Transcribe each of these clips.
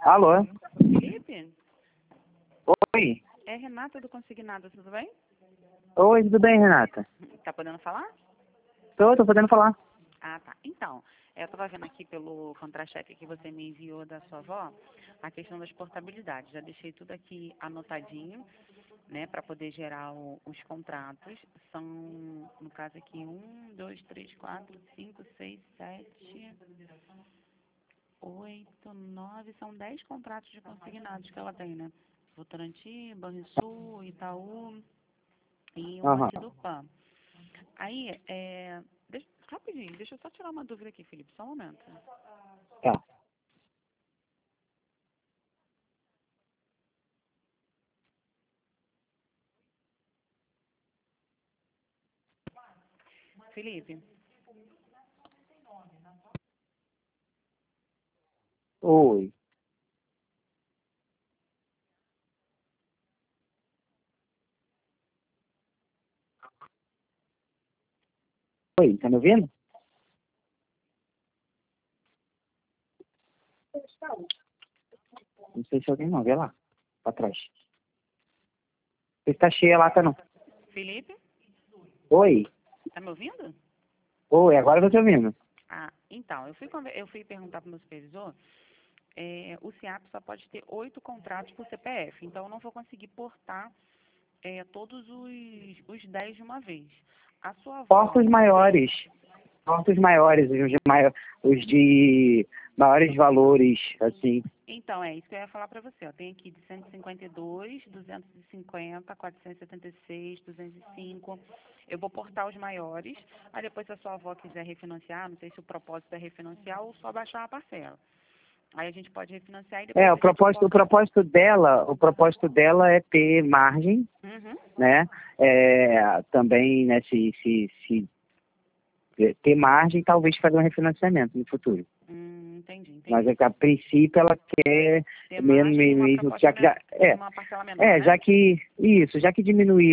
Alô? Felipe? Oi. É Renata do Consignado, tudo bem? Oi, tudo bem, Renata? Tá podendo falar? Tô podendo falar. Ah, tá. Então, eu estava vendo aqui pelo contra-cheque que você me enviou da sua avó, a questão das portabilidades. Já deixei tudo aqui anotadinho, né, para poder gerar os contratos. São, no caso aqui, 1, 2, 3, 4, 5, 6, 7, 8, 9, são 10 contratos de consignados que ela tem, né? Votorantim, Banrisul, Itaú e um Aham. aqui do PAN. Aí, rapidinho, deixa eu só tirar uma dúvida aqui, Felipe, só um momento. Tá. Felipe, Oi. Oi, tá me ouvindo? Não sei se alguém não, vê lá. Pra trás. Você tá cheia lá, tá não? Felipe, Oi. tá me ouvindo? Oi, agora eu tô te ouvindo. Ah, então, eu fui perguntar para o meu supervisor, o SEAP só pode ter 8 contratos por CPF, então eu não vou conseguir portar todos os 10 de uma vez. A sua avó Portos maiores. Portos maiores, os de maiores valores, assim. Então, é isso que eu ia falar para você. Ó. Tem aqui de 152, 250, 476, 205. Eu vou portar os maiores. Aí depois, se a sua avó quiser refinanciar, não sei se o propósito é refinanciar ou só baixar a parcela. Aí a gente pode refinanciar e depois O a gente propósito, porta. o propósito dela é ter margem, Uhum. né? Também, né, se ter margem, talvez fazer um refinanciamento no futuro. Mas Entendi. a princípio ela quer Ter mesmo, margem e uma mesmo proposta uma parcela menor, né? já que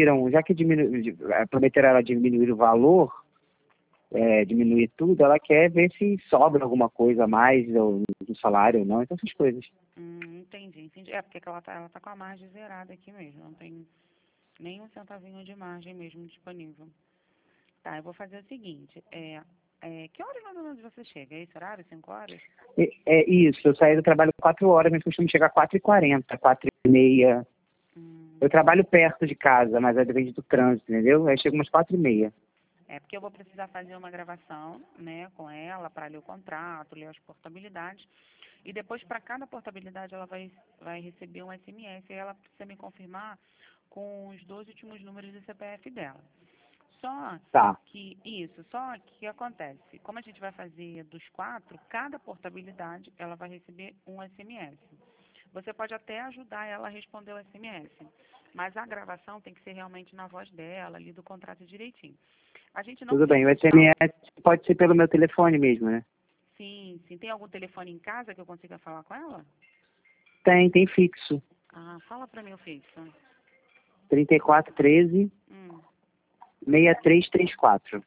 prometeram ela diminuir o valor, diminuir tudo, ela quer ver se sobra alguma coisa a mais do salário ou não, então essas coisas. Entendi. É, porque ela tá com a margem zerada aqui mesmo. Não tem nem um centavinho de margem mesmo disponível. Tá, eu vou fazer o seguinte. Que horas mais ou menos você chega? É esse horário? 5 horas? É isso, eu saí do trabalho 4 horas, mas costumo chegar 4h40, 4h30. Hum, Eu trabalho perto de casa, mas depende do trânsito, entendeu? Aí chego umas 4h30. porque eu vou precisar fazer uma gravação, né, com ela para ler o contrato, ler as portabilidades. E depois, para cada portabilidade, ela vai receber um SMS. E ela precisa me confirmar com os 12 últimos números do CPF dela. Só Tá, só que o que acontece? Como a gente vai fazer dos 4, cada portabilidade ela vai receber um SMS. Você pode até ajudar ela a responder o SMS, mas a gravação tem que ser realmente na voz dela, ali do contrato direitinho. A gente não tudo tem bem. O o saldo. SMS pode ser pelo meu telefone mesmo, né? Sim. Tem algum telefone em casa que eu consiga falar com ela? Tem fixo. Ah, fala para mim o fixo. 3413 Hum. 6334.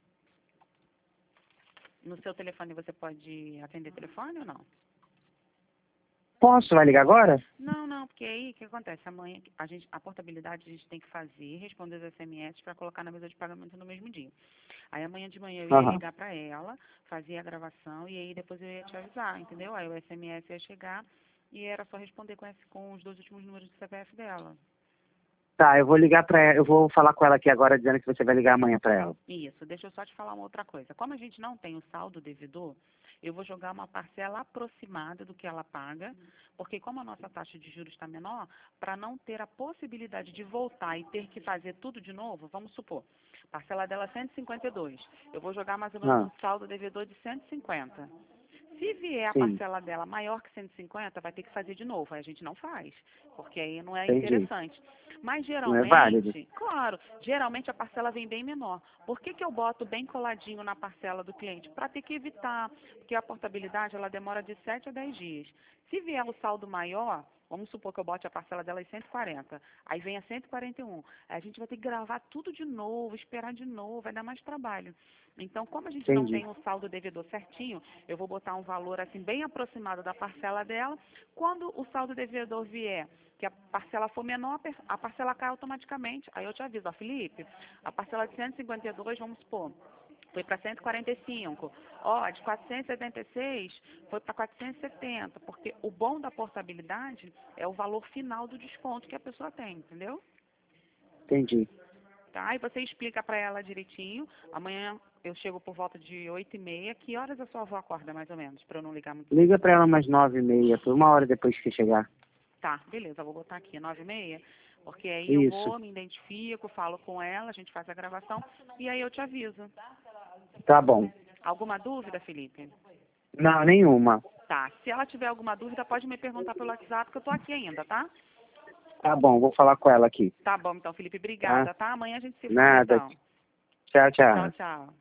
No seu telefone você pode atender telefone ou não? Posso? Vai ligar agora? Não, porque aí o que acontece? Amanhã a portabilidade a gente tem que fazer, responder os SMS para colocar na mesa de pagamento no mesmo dia. Aí amanhã de manhã eu ia Aham. ligar para ela, fazer a gravação e aí depois eu ia te avisar, entendeu? Aí o SMS ia chegar e era só responder com os 2 últimos números do CPF dela. Tá, eu vou ligar pra ela, eu vou falar com ela aqui agora dizendo que você vai ligar amanhã pra ela. Isso, deixa eu só te falar uma outra coisa. Como a gente não tem o saldo devedor, eu vou jogar uma parcela aproximada do que ela paga, porque como a nossa taxa de juros está menor, para não ter a possibilidade de voltar e ter que fazer tudo de novo, vamos supor, parcela dela é 152. Eu vou jogar mais ou menos Ah, um saldo devedor de 150. Se vier a sim, parcela dela maior que 150, vai ter que fazer de novo. Aí a gente não faz, porque aí não é entendi. interessante. Mas Não é válido. geralmente, claro, geralmente a parcela vem bem menor. Por que eu boto bem coladinho na parcela do cliente? Para ter que evitar, porque a portabilidade ela demora de 7 a 10 dias. Se vier o saldo maior, vamos supor que eu bote a parcela dela em 140, aí vem a 141, aí a gente vai ter que gravar tudo de novo, esperar de novo, vai dar mais trabalho. Então, como a gente não Entendi. tem o saldo devedor certinho, eu vou botar um valor assim bem aproximado da parcela dela. Quando o saldo devedor vier, que a parcela for menor, a parcela cai automaticamente. Aí eu te aviso, ó, Felipe, a parcela de 152, vamos supor, foi para 145. Ó, de 476 foi para 470, porque o bom da portabilidade é o valor final do desconto que a pessoa tem, entendeu? Entendi. Tá? E você explica para ela direitinho. Amanhã eu chego por volta de 8h30. Que horas a sua avó acorda, mais ou menos, para eu não ligar muito Liga cedo? para ela umas 9h30, por 1 hora depois que chegar. Tá, beleza, eu vou botar aqui 9h30, porque aí eu Isso. vou, me identifico, falo com ela, a gente faz a gravação e aí eu te aviso. Tá bom. Alguma dúvida, Felipe? Não, nenhuma. Tá, se ela tiver alguma dúvida, pode me perguntar pelo WhatsApp, que eu tô aqui ainda, tá? Tá bom, vou falar com ela aqui. Tá bom, então, Felipe, Tá? obrigada, tá? Amanhã a gente se fala, Nada. então. Tchau, Tchau, tchau. tchau.